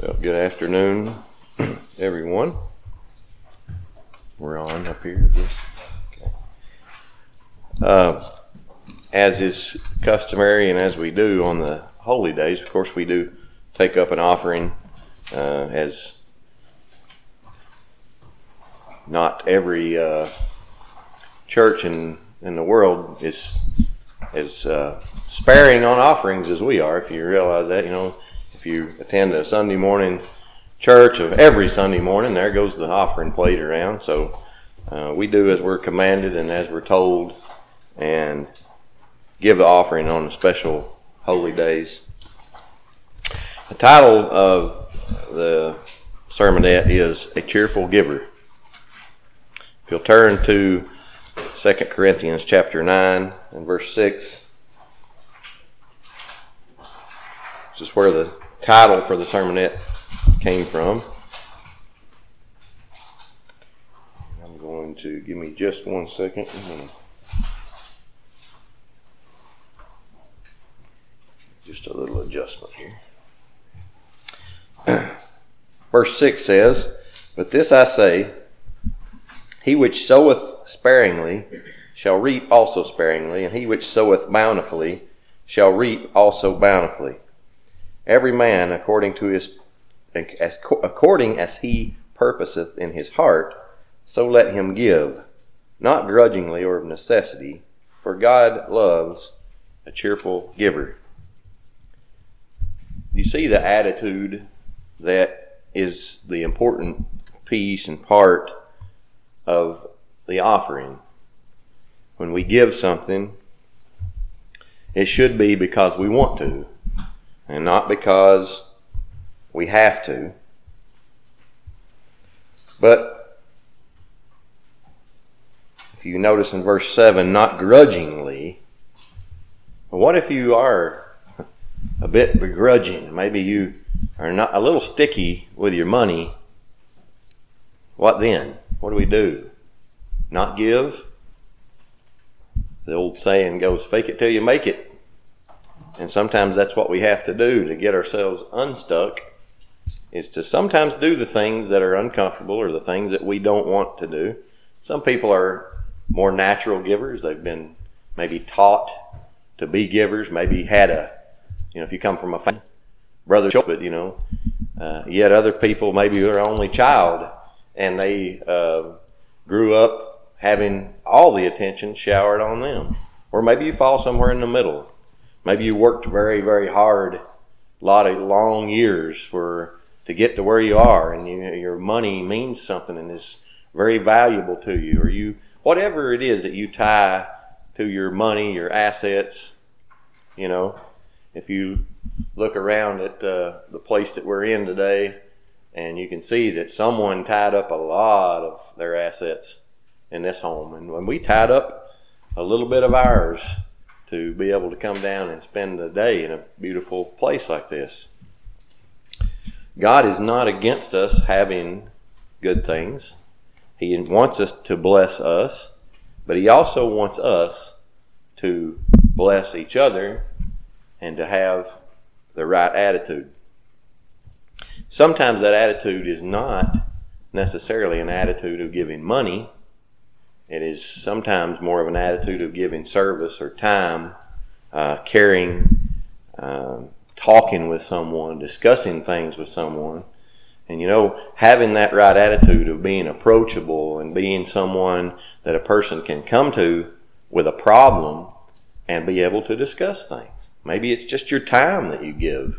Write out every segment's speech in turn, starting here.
Well, good afternoon, everyone. We're on up here. Okay. As is customary and as we do on the holy days, of course, we do take up an offering, as not every church in the world is as sparing on offerings as we are. If you realize that, if you attend a Sunday morning church of every Sunday morning, there goes the offering plate around. So we do as we're commanded and as we're told, and give the offering on the special holy days. The title of the sermonette is A Cheerful Giver. If you'll turn to 2 Corinthians chapter 9 and verse 6, this is where the title for the sermonette came from. I'm going to, give me just 1 second. Just a little adjustment here. Verse 6 says, "But this I say, he which soweth sparingly shall reap also sparingly, and he which soweth bountifully shall reap also bountifully. Every man according as he purposeth in his heart, so let him give, not grudgingly or of necessity, for God loves a cheerful giver." You see the attitude that is the important piece and part of the offering. When we give something, it should be because we want to, and not because we have to. But if you notice in verse 7, not grudgingly, what if you are a bit begrudging? Maybe you are not a little sticky with your money. What then? What do we do? Not give? The old saying goes, fake it till you make it. And sometimes that's what we have to do to get ourselves unstuck, is to sometimes do the things that are uncomfortable or the things that we don't want to do. Some people are more natural givers. They've been maybe taught to be givers, maybe had if you come from a family, brother, but yet other people, maybe their only child, and they grew up having all the attention showered on them. Or maybe you fall somewhere in the middle. Maybe you worked very, very hard, a lot of long years to get to where you are, and your money means something and is very valuable to you. Or whatever it is that you tie to your money, your assets. If you look around at the place that we're in today, and you can see that someone tied up a lot of their assets in this home. And when we tied up a little bit of ours to be able to come down and spend the day in a beautiful place like this. God is not against us having good things. He wants us to bless us, but He also wants us to bless each other and to have the right attitude. Sometimes that attitude is not necessarily an attitude of giving money. It is sometimes more of an attitude of giving service or time, caring, talking with someone, discussing things with someone. And having that right attitude of being approachable and being someone that a person can come to with a problem and be able to discuss things. Maybe it's just your time that you give.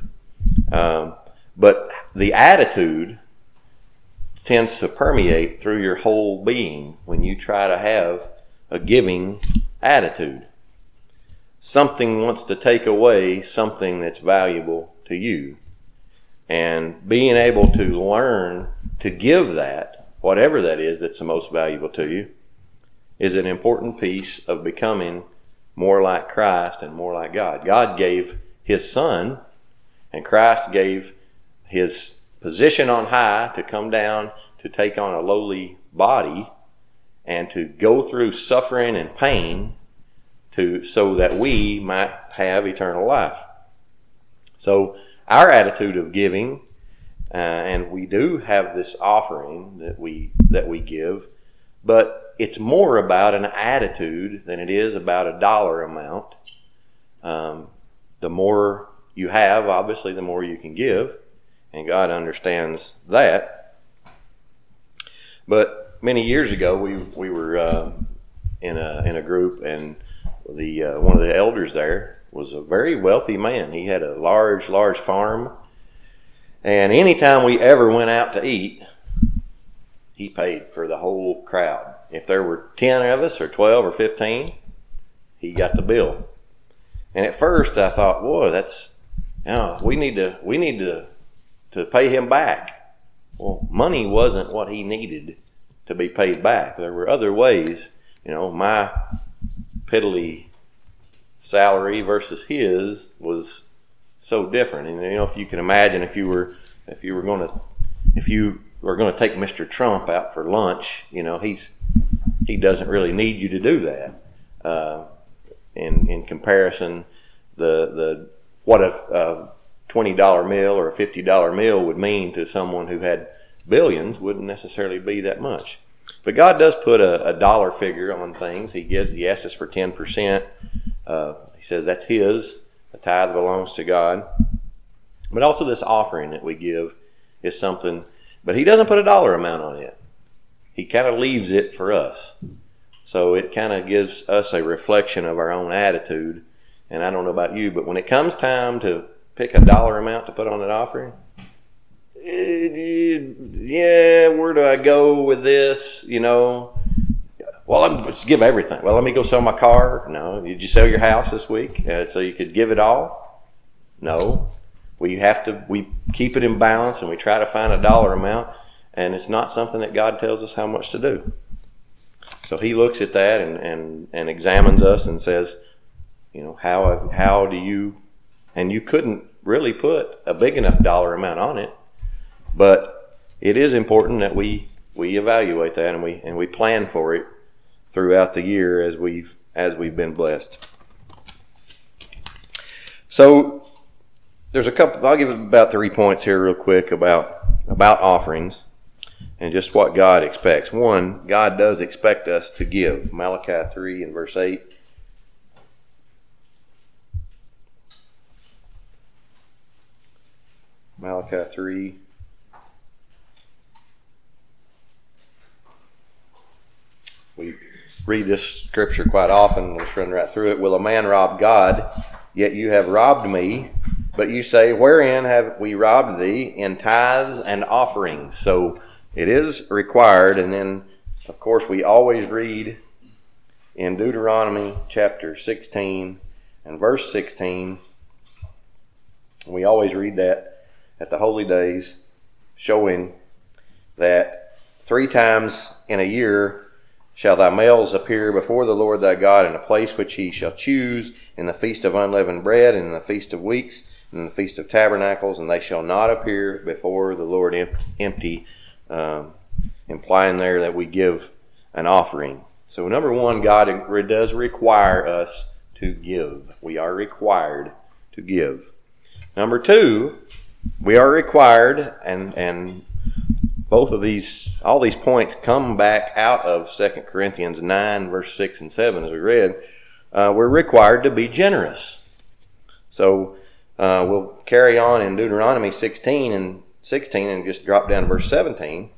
But the attitude tends to permeate through your whole being when you try to have a giving attitude. Something wants to take away something that's valuable to you. And being able to learn to give that, whatever that is that's the most valuable to you, is an important piece of becoming more like Christ and more like God. God gave His Son, and Christ gave His position on high to come down to take on a lowly body and to go through suffering and pain so that we might have eternal life. So our attitude of giving and we do have this offering that we give, but it's more about an attitude than it is about a dollar amount. The more you have, obviously, the more you can give, and God understands that. But many years ago, we were in a group, and one of the elders there was a very wealthy man. He had a large farm, and anytime we ever went out to eat, he paid for the whole crowd. If there were 10 of us or 12 or 15, he got the bill. And at first I thought, boy, we need to pay him back. Well, money wasn't what he needed to be paid back. There were other ways. My piddly salary versus his was so different. And if you can imagine, if you were going to take Mr. Trump out for lunch, he doesn't really need you to do that. In comparison, what a $20 meal or a $50 meal would mean to someone who had billions wouldn't necessarily be that much. But God does put a dollar figure on things. He asks us for 10%. He says that's his. The tithe belongs to God. But also this offering that we give is something, but he doesn't put a dollar amount on it. He kind of leaves it for us. So it kind of gives us a reflection of our own attitude. And I don't know about you, but when it comes time to pick a dollar amount to put on an offering, where do I go with this? Well, let's give everything. Well, let me go sell my car. No. Did you sell your house this week so you could give it all? No. We keep it in balance, and we try to find a dollar amount, and it's not something that God tells us how much to do. So he looks at that and examines us and says, how do you, and you couldn't really put a big enough dollar amount on it, but it is important that we evaluate that and we plan for it throughout the year as we've been blessed. So there's I'll give about 3 points here real quick about offerings and just what God expects. One, God does expect us to give. Malachi 3 and verse 8. Malachi 3. We read this scripture quite often. We'll just run right through it. Will a man rob God? Yet you have robbed me. But you say, wherein have we robbed thee? In tithes and offerings. So it is required. And then, of course, we always read in Deuteronomy chapter 16 and verse 16. We always read that at the holy days, showing that 3 times in a year shall thy males appear before the Lord thy God in a place which he shall choose, in the feast of unleavened bread, and in the feast of weeks, and in the feast of tabernacles, and they shall not appear before the Lord empty, implying there that we give an offering. So number one, God does require us to give. We are required to give. Number two, we are required, and both of all these points come back out of 2 Corinthians 9, verse 6 and 7, as we read. We're required to be generous. So we'll carry on in Deuteronomy 16 and 16 and just drop down to verse 17.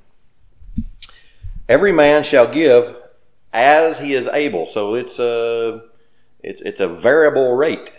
Every man shall give as he is able. So it's a variable rate.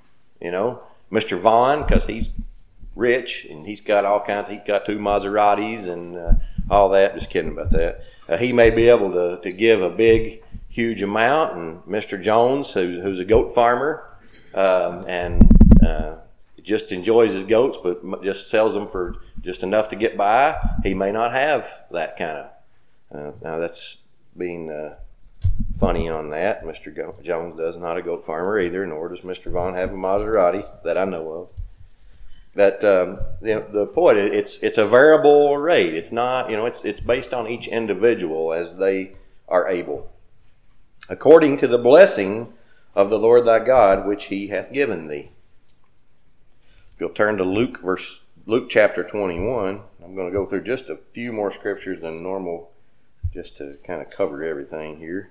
Mr. Vaughn, because he's rich and he's got he's got 2 Maseratis and all that. Just kidding about that. He may be able to give a big, huge amount, and Mr. Jones, who's a goat farmer, and just enjoys his goats, but just sells them for just enough to get by, he may not have that kind of. Now that's being funny on that. Mr. Jones does not a goat farmer either, nor does Mr. Vaughn have a Maserati that I know of. That the point, it's a variable rate. It's not, it's based on each individual as they are able, according to the blessing of the Lord thy God, which he hath given thee. If you'll turn to Luke Luke chapter 21. I'm going to go through just a few more scriptures than normal just to kind of cover everything here.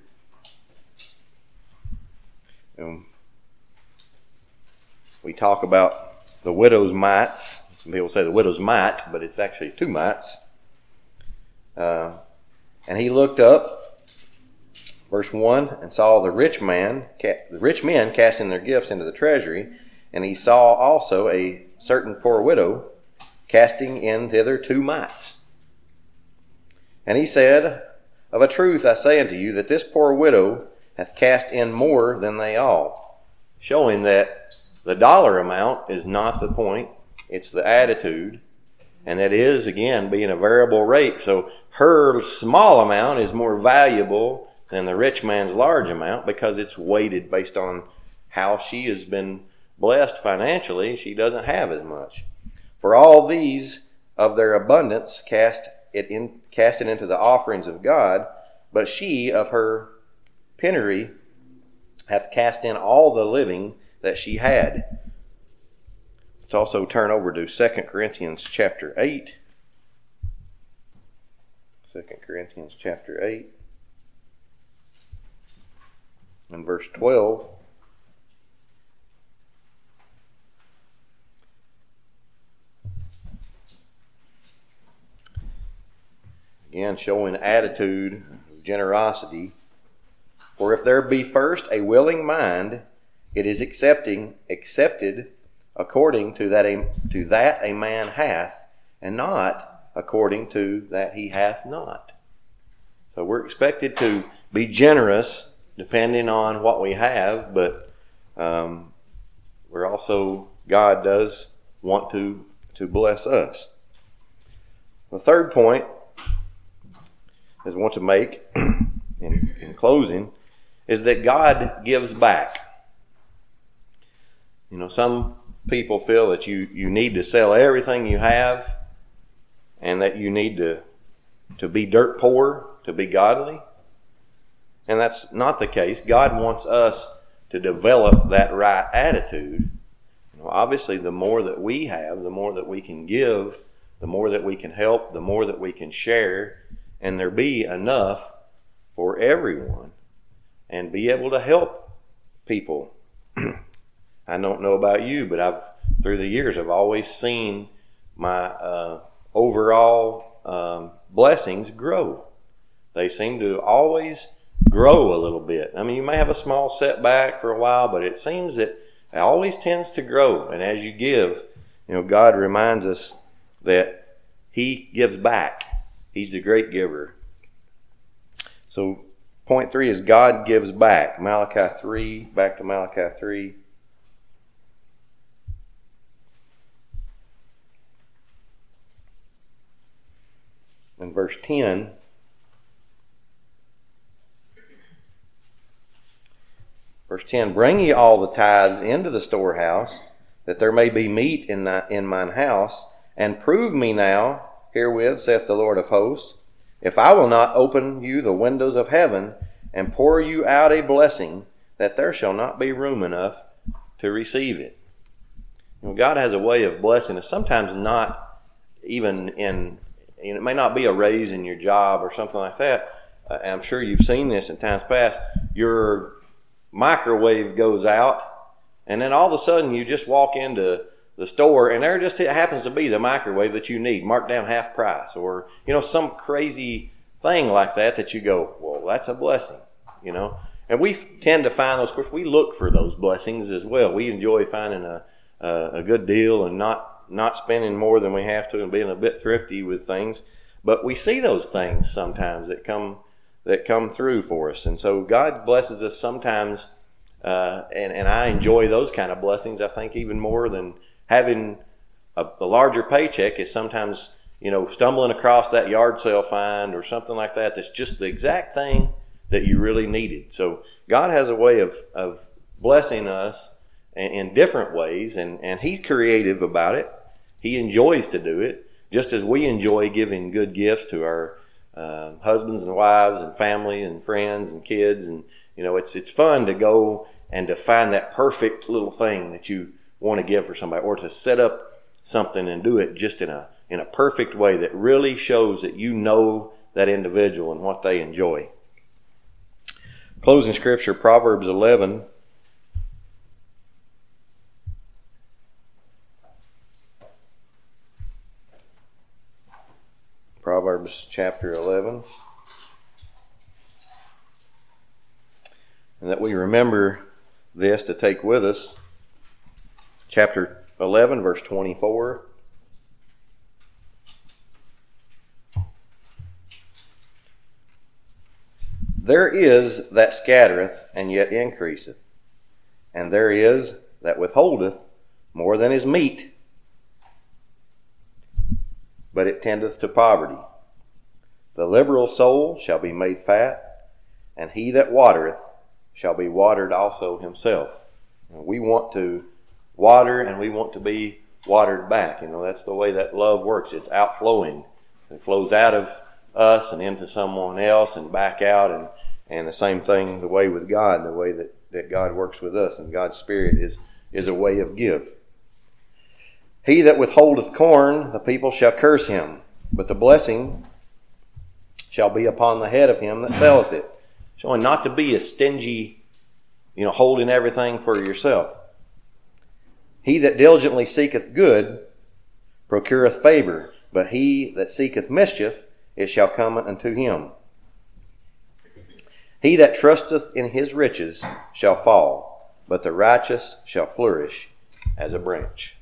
We talk about the widow's mites. Some people say the widow's mite, but it's actually two mites. And he looked up, verse 1, and saw the rich men casting their gifts into the treasury, and he saw also a certain poor widow casting in thither 2 mites. And he said, Of a truth I say unto you, that this poor widow hath cast in more than they all. Showing that the dollar amount is not the point, it's the attitude. And that is, again, being a variable rate. So her small amount is more valuable than the rich man's large amount because it's weighted based on how she has been blessed financially. She doesn't have as much. For all these of their abundance cast it into the offerings of God, but she of her penury hath cast in all the living that she had. Let's also turn over to 2 Corinthians chapter 8. 2 Corinthians chapter 8 and verse 12. Again, showing attitude, generosity. For if there be first a willing mind, it is accepted according to that a man hath, and not according to that he hath not. So we're expected to be generous depending on what we have, but we're also, God does want to bless us. The third point I want to make in closing is that God gives back. You know, some people feel that you need to sell everything you have and that you need to be dirt poor to be godly. And that's not the case. God wants us to develop that right attitude. You know, obviously, the more that we have, the more that we can give, the more that we can help, the more that we can share, and there be enough for everyone and be able to help people. I don't know about you, but through the years, I've always seen my overall blessings grow. They seem to always grow a little bit. I mean, you may have a small setback for a while, but it seems that it always tends to grow. And as you give, you know, God reminds us that He gives back. He's the great giver. So point 3 is God gives back. Malachi 3, back to Malachi 3. And verse 10. Verse 10, Bring ye all the tithes into the storehouse, that there may be meat in mine house, and prove me now herewith, saith the Lord of hosts, if I will not open you the windows of heaven, and pour you out a blessing, that there shall not be room enough to receive it. You know, God has a way of blessing us, sometimes not even it may not be a raise in your job or something like that. I'm sure you've seen this in times past. Your microwave goes out, and then all of a sudden you just walk into the store, and there just happens to be the microwave that you need, marked down half price, or, you know, some crazy thing like that you go, well, that's a blessing, you know. And we tend to find those, of course, we look for those blessings as well. We enjoy finding a good deal and not spending more than we have to and being a bit thrifty with things. But we see those things sometimes that come through for us. And so God blesses us sometimes, and I enjoy those kind of blessings, I think, even more than having a larger paycheck is sometimes, you know, stumbling across that yard sale find or something like that that's just the exact thing that you really needed. So God has a way of blessing us in different ways, and He's creative about it. He enjoys to do it, just as we enjoy giving good gifts to our husbands and wives and family and friends and kids. And, you know, it's fun to go and to find that perfect little thing that you want to give for somebody, or to set up something and do it just in a perfect way that really shows that you know that individual and what they enjoy. Closing scripture, Proverbs 11. Proverbs chapter 11. And that we remember this to take with us. Chapter 11, verse 24. There is that scattereth and yet increaseth, and there is that withholdeth more than is meet, but it tendeth to poverty. The liberal soul shall be made fat, and he that watereth shall be watered also himself. And we want to water, and we want to be watered back. That's the way that love works. It's outflowing. It flows out of us and into someone else and back out. And the same thing the way with God, the way that God works with us. And God's Spirit is a way of give. He that withholdeth corn, the people shall curse him, but the blessing shall be upon the head of him that selleth it. Showing not to be a stingy, holding everything for yourself. He that diligently seeketh good procureth favor, but he that seeketh mischief, it shall come unto him. He that trusteth in his riches shall fall, but the righteous shall flourish as a branch.